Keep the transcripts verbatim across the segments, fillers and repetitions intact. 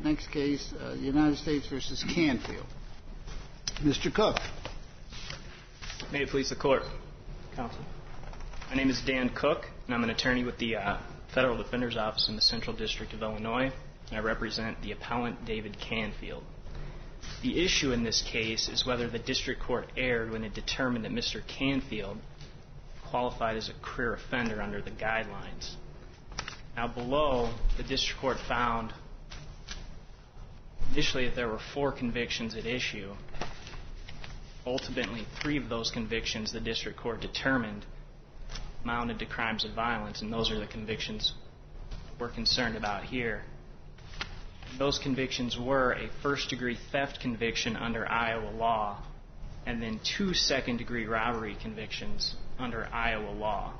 Next case, uh, United States versus Canfield. Mister Cook. May it please the Court, Counsel. My name is Dan Cook, and I'm an attorney with the uh, Federal Defender's Office in the Central District of Illinois, and I represent the appellant David Canfield. The issue in this case is whether the district court erred when it determined that Mister Canfield qualified as a career offender under the guidelines. Now, below, the district court found initially that there were four convictions at issue. Ultimately, three of those convictions the district court determined amounted to crimes of violence, and those are the convictions we're concerned about here. Those convictions were a first-degree theft conviction under Iowa law and then two second-degree robbery convictions under Iowa law.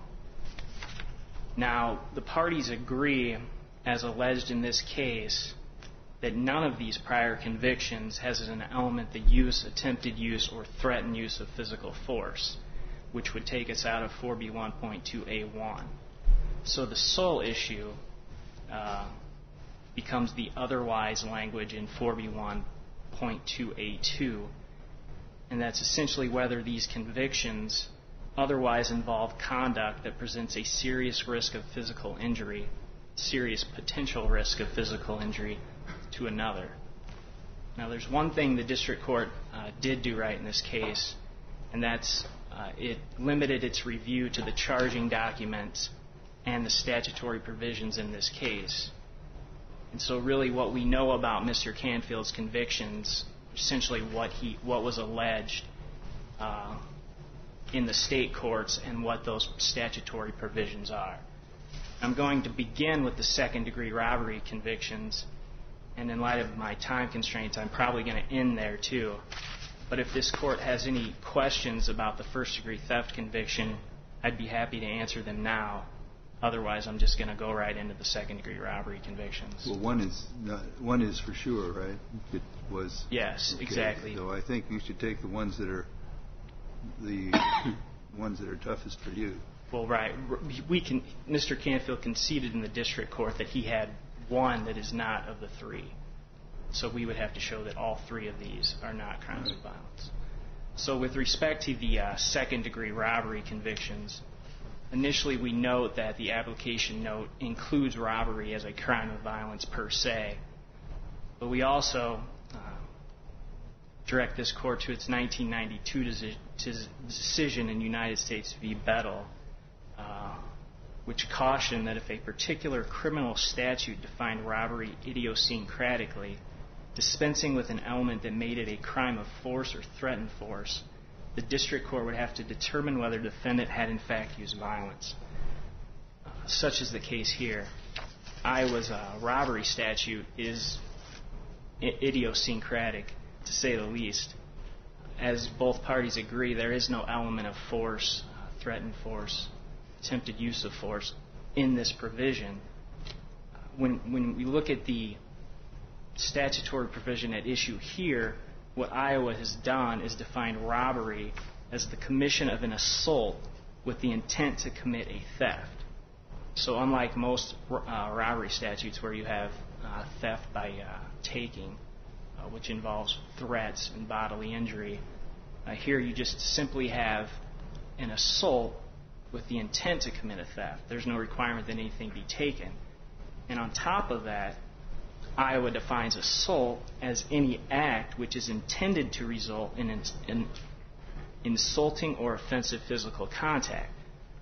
Now, the parties agree, as alleged in this case, that none of these prior convictions has as an element the use, attempted use, or threatened use of physical force, which would take us out of four B one point two A one. So the sole issue uh, becomes the otherwise language in four B one point two A two, and that's essentially whether these convictions otherwise involve conduct that presents a serious risk of physical injury, serious potential risk of physical injury to another. Now, there's one thing the district court uh, did do right in this case, and that's uh, it limited its review to the charging documents and the statutory provisions in this case. And so really what we know about Mister Canfield's convictions, essentially what he what was alleged uh, in the state courts and what those statutory provisions are. I'm going to begin with the second-degree robbery convictions, and in light of my time constraints, I'm probably going to end there too. But if this court has any questions about the first-degree theft conviction, I'd be happy to answer them now. Otherwise, I'm just going to go right into the second-degree robbery convictions. Well, one is not, one is for sure, right? It was. Yes, okay. Exactly. So I think you should take the ones that are the ones that are toughest for you. Well, right. We can. Mister Canfield conceded in the district court that he had one that is not of the three. So we would have to show that all three of these are not crimes right. of violence. So with respect to the uh, second-degree robbery convictions, initially we note that the application note includes robbery as a crime of violence per se. But we also uh, direct this court to its nineteen ninety-two deci- decision in United States v. Bettel, uh, which cautioned that if a particular criminal statute defined robbery idiosyncratically, dispensing with an element that made it a crime of force or threatened force, the district court would have to determine whether the defendant had in fact used violence. Uh, such is the case here. Iowa's uh, robbery statute is I- idiosyncratic, to say the least. As both parties agree, there is no element of force, uh, threatened force, attempted use of force in this provision. When, when we look at the statutory provision at issue here, what Iowa has done is defined robbery as the commission of an assault with the intent to commit a theft. So unlike most uh, robbery statutes where you have uh, theft by uh, taking, uh, which involves threats and bodily injury, uh, here you just simply have an assault with the intent to commit a theft. There's no requirement that anything be taken. And on top of that, Iowa defines assault as any act which is intended to result in, in, in insulting or offensive physical contact.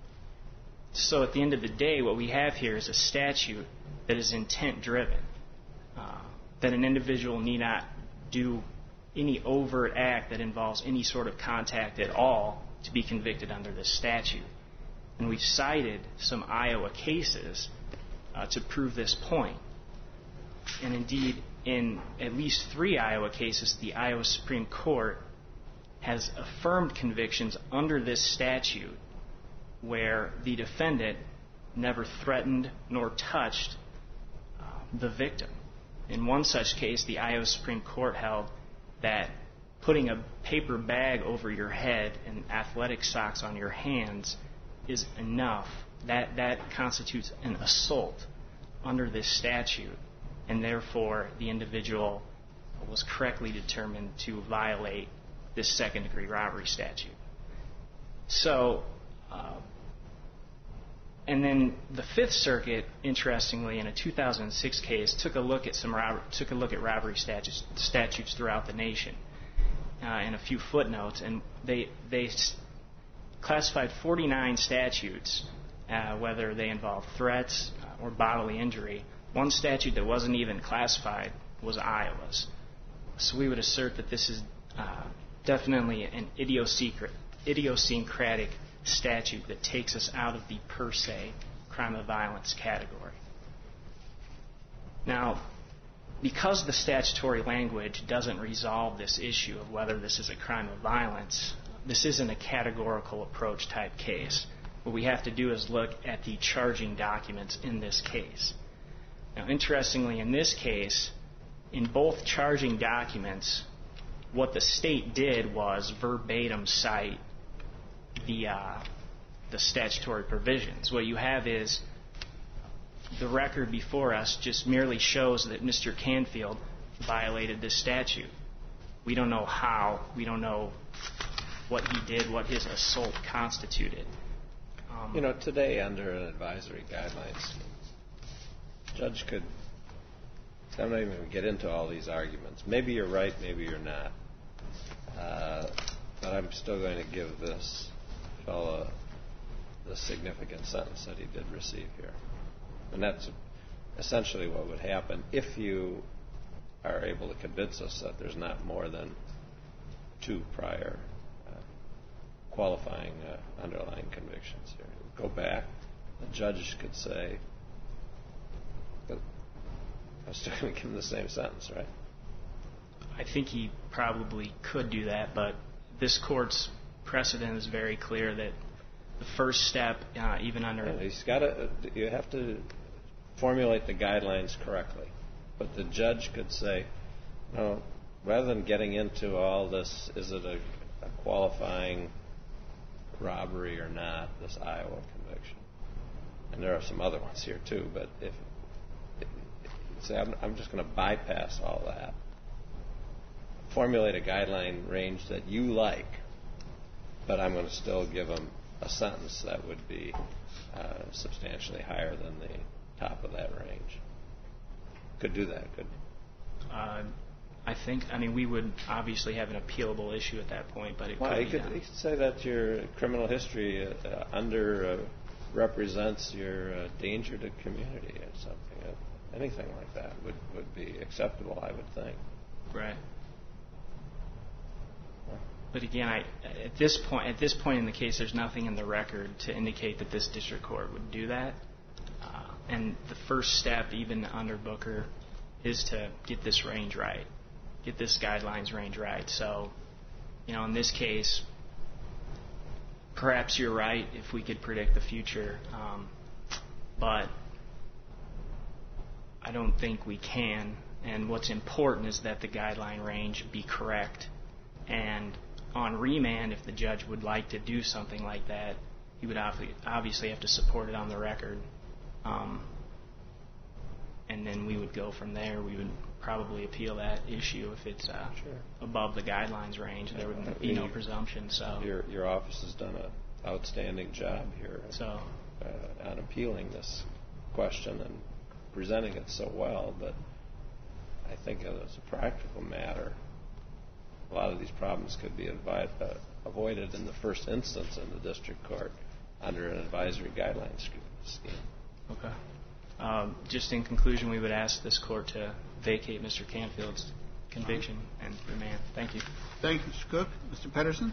So at the end of the day, what we have here is a statute that is intent-driven, uh, that an individual need not do any overt act that involves any sort of contact at all to be convicted under this statute. And we've cited some Iowa cases uh, to prove this point. And indeed, in at least three Iowa cases, the Iowa Supreme Court has affirmed convictions under this statute where the defendant never threatened nor touched uh, the victim. In one such case, the Iowa Supreme Court held that putting a paper bag over your head and athletic socks on your hands is enough. That, that constitutes an assault under this statute. and therefore the individual was correctly determined to violate this second-degree robbery statute. So, uh, and then the Fifth Circuit, interestingly, in a two thousand six case, took a look at some rob- took a look at robbery statutes statutes throughout the nation, uh, and a few footnotes, and they they s- classified forty-nine statutes, uh, whether they involve threats uh, or bodily injury. One statute that wasn't even classified was Iowa's. So we would assert that this is uh, definitely an idiosyncratic, idiosyncratic statute that takes us out of the per se crime of violence category. Now, because the statutory language doesn't resolve this issue of whether this is a crime of violence, this isn't a categorical approach type case. What we have to do is look at the charging documents in this case. Now, interestingly, in this case, in both charging documents, what the state did was verbatim cite the uh, the statutory provisions. What you have is the record before us just merely shows that Mister Canfield violated this statute. We don't know how. We don't know what he did, what his assault constituted. Um, you know, today under an advisory guidelines, judge could, I'm not even going to get into all these arguments. Maybe you're right, maybe you're not. Uh, but I'm still going to give this fellow the significant sentence that he did receive here. And that's essentially what would happen if you are able to convince us that there's not more than two prior uh, qualifying uh, underlying convictions here. Go back, the judge could say, I'm still going to give him the same sentence, right? I think he probably could do that, but this court's precedent is very clear that the first step, uh, even under... Yeah, he's got to, you have to formulate the guidelines correctly. But the judge could say, no, rather than getting into all this, is it a, a qualifying robbery or not, this Iowa conviction? And there are some other ones here too, but if, if say, I'm, I'm just going to bypass all that, formulate a guideline range that you like, but I'm going to still give them a sentence that would be uh, substantially higher than the top of that range. Could do that, could uh, I think, I mean, we would obviously have an appealable issue at that point, but it well, could you be could, done. you could say that your criminal history uh, under uh, represents your uh, danger to community or something. Uh, anything like that would, would be acceptable, I would think. Right. But again, I, at this point, at this point in the case, there's nothing in the record to indicate that this district court would do that. Uh, and the first step, even under Booker, is to get this range right, get this guidelines range right. So, you know, in this case, perhaps you're right if we could predict the future, um, but I don't think we can. And what's important is that the guideline range be correct. And on remand, if the judge would like to do something like that, he would obviously have to support it on the record. Um, and then we would go from there. We would probably appeal that issue if it's uh, Sure. above the guidelines range. There would be no presumption. So Your, your office has done an outstanding job here So, uh, on appealing this question and presenting it so well, but I think as a practical matter, a lot of these problems could be advi- uh, avoided in the first instance in the district court under an advisory guidelines scheme. okay. Um, just in conclusion, we would ask this court to vacate Mister Canfield's conviction and remand. Thank you. Thank you, Mister Cook. Mister Pedersen?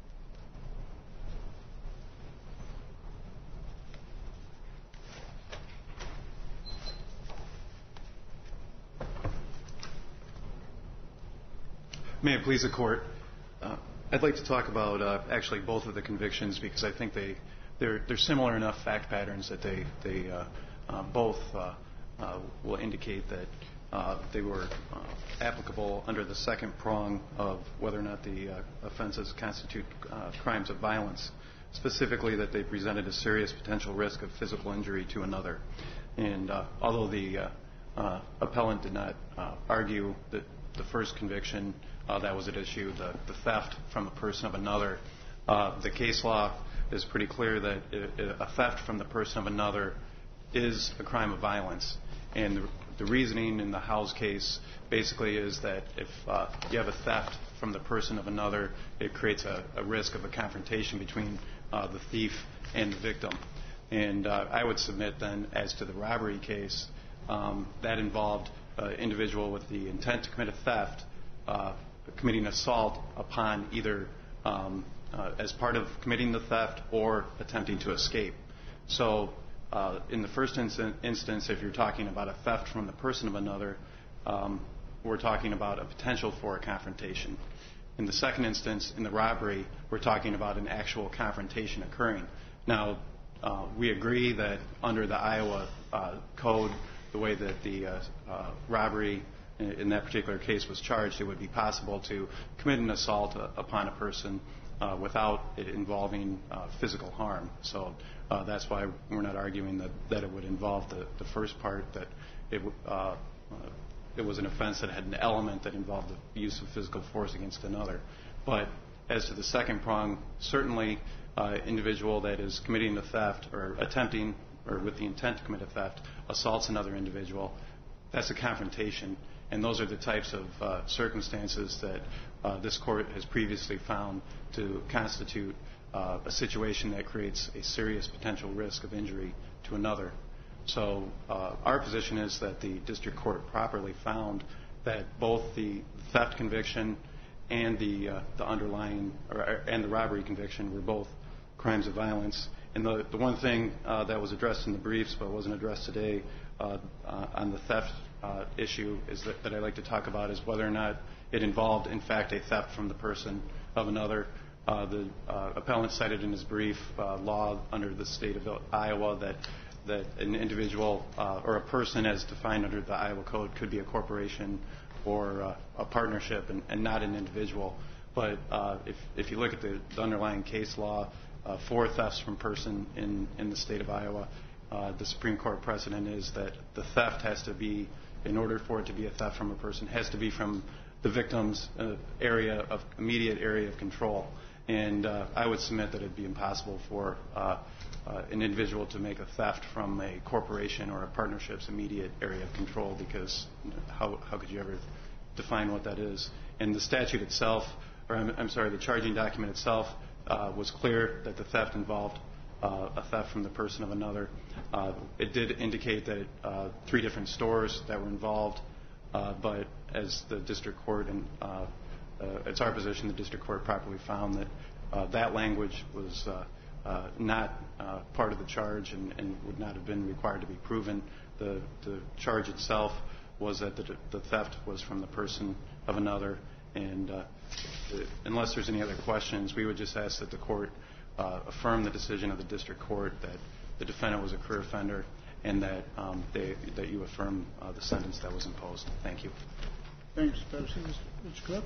May it please the Court, uh, I'd like to talk about uh, actually both of the convictions because I think they, they're, they're similar enough fact patterns that they, they uh, uh, both uh, uh, will indicate that uh, they were uh, applicable under the second prong of whether or not the uh, offenses constitute uh, crimes of violence, specifically that they presented a serious potential risk of physical injury to another. And uh, although the uh, uh, appellant did not uh, argue that the first conviction uh, that was at issue, the, the theft from the person of another. Uh, the case law is pretty clear that a theft from the person of another is a crime of violence. And the, the reasoning in the Howes case basically is that if uh, you have a theft from the person of another, it creates a, a risk of a confrontation between uh, the thief and the victim. And uh, I would submit then, as to the robbery case, um, that involved an individual with the intent to commit a theft, uh, committing assault upon either um, uh, as part of committing the theft or attempting to escape. So uh, in the first instan- instance, if you're talking about a theft from the person of another, um, we're talking about a potential for a confrontation. In the second instance, in the robbery, we're talking about an actual confrontation occurring. Now, uh, we agree that under the Iowa uh, code, the way that the uh, uh, robbery in, in that particular case was charged, it would be possible to commit an assault uh, upon a person uh, without it involving uh, physical harm. So uh, that's why we're not arguing that, that it would involve the, the first part, that it, uh, uh, it was an offense that had an element that involved the use of physical force against another. But as to the second prong, certainly uh, individual that is committing the theft or attempting or with the intent to commit a theft assaults another individual, that's a confrontation. And those are the types of uh, circumstances that uh, this court has previously found to constitute uh, a situation that creates a serious potential risk of injury to another. So uh, our position is that the district court properly found that both the theft conviction and the uh, the underlying or, and the robbery conviction were both crimes of violence. And the, the one thing uh, that was addressed in the briefs but wasn't addressed today uh, uh, on the theft uh, issue is that, that I'd like to talk about is whether or not it involved, in fact, a theft from the person of another. Uh, the uh, appellant cited in his brief uh, law under the state of Iowa that that an individual uh, or a person as defined under the Iowa Code could be a corporation or uh, a partnership and, and not an individual. But uh, if, if you look at the, the underlying case law uh, for thefts from person in, in the state of Iowa, uh, the Supreme Court precedent is that the theft has to be, in order for it to be a theft from a person, has to be from the victim's uh, area of immediate area of control. And uh, I would submit that it would be impossible for uh, uh, an individual to make a theft from a corporation or a partnership's immediate area of control, because how, how could you ever define what that is? And the statute itself, or I'm, I'm sorry, the charging document itself uh, was clear that the theft involved uh, a theft from the person of another. Uh, it did indicate that uh, three different stores that were involved, uh, but as the district court and uh, Uh, it's our position the district court properly found that uh, that language was uh, uh, not uh, part of the charge and, and would not have been required to be proven. The, the charge itself was that the, the theft was from the person of another. And uh, unless there's any other questions, we would just ask that the court uh, affirm the decision of the district court that the defendant was a career offender and that um, they, that you affirm uh, the sentence that was imposed. Thank you. Thanks, Mister Mister Cook.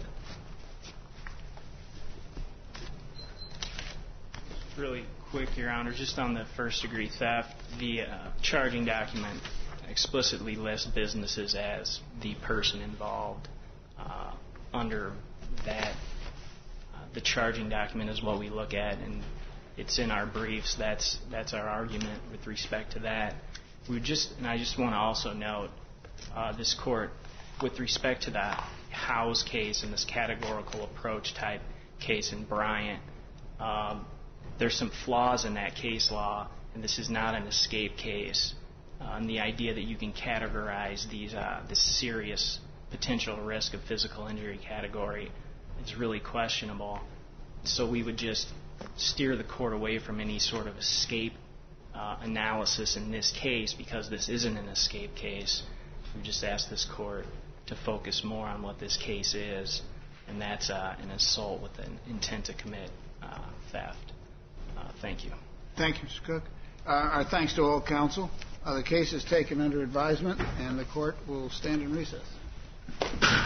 Really quick, Your Honor, just on the first degree theft, the uh, charging document explicitly lists businesses as the person involved. Uh, under that, uh, the charging document is what we look at, and it's in our briefs. That's that's our argument with respect to that. We just, and I just want to also note, uh, this court, with respect to the Howes case and this categorical approach type case in Bryant, um, there's some flaws in that case law, and this is not an escape case. Uh, and the idea that you can categorize these uh, this serious potential risk of physical injury category is really questionable. So we would just steer the court away from any sort of escape uh, analysis in this case, because this isn't an escape case. We just ask this court to focus more on what this case is, and that's uh, an assault with an intent to commit uh, theft. Uh, thank you. Thank you, Mister Cook. Uh, our thanks to all counsel. Uh, the case is taken under advisement, and the court will stand in recess.